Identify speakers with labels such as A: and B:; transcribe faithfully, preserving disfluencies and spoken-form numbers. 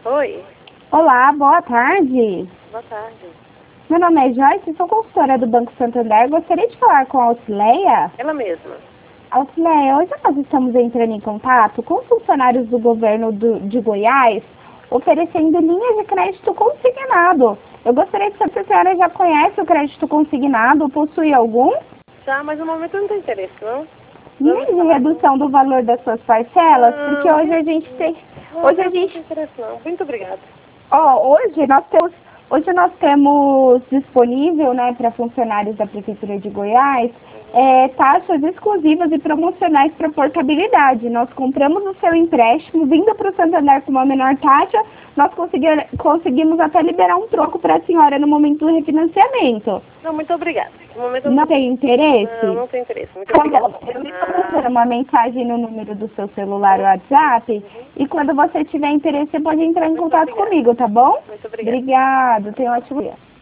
A: Oi.
B: Olá, boa tarde.
A: Boa tarde.
B: Meu nome é Joyce, sou consultora do Banco Santander. Gostaria de falar com a Auxileia.
A: Ela mesma.
B: Auxileia, hoje nós estamos entrando em contato com funcionários do governo do, de Goiás, oferecendo linhas de crédito consignado. Eu gostaria de saber se a senhora já conhece o crédito consignado, possui algum?
A: Já, mas no momento eu não tenho interesse, não.
B: Nem de redução do valor das suas parcelas, porque hoje a gente tem...
A: Não,
B: Hoje a
A: não
B: gente...
A: tenho interesse, não. Muito obrigada.
B: Ó, hoje nós temos, hoje nós temos disponível, né, para funcionários da Prefeitura de Goiás, é, taxas exclusivas e promocionais para portabilidade. Nós compramos o seu empréstimo, vindo para o Santander com uma menor taxa, nós consegui, conseguimos até liberar um troco para a senhora no momento do refinanciamento.
A: Não, muito obrigada. No momento eu
B: Não tem interesse?
A: Não, não tenho interesse. Muito
B: Tá
A: obrigada.
B: bom, eu estou mandando uma mensagem no número do seu celular ou WhatsApp, e quando você tiver interesse, você pode entrar em
A: Muito
B: contato
A: obrigada.
B: comigo, tá bom?
A: Muito obrigada.
B: Obrigado, tenha um ótimo dia.